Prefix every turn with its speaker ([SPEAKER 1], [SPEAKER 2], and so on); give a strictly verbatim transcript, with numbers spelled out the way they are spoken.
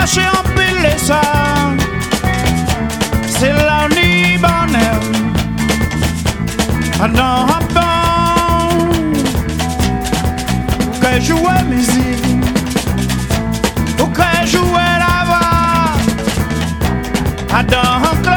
[SPEAKER 1] marché en pile ça. C'est là ni bonheur. Dans un bon que jouer musique ou que jouer la voix. Dans un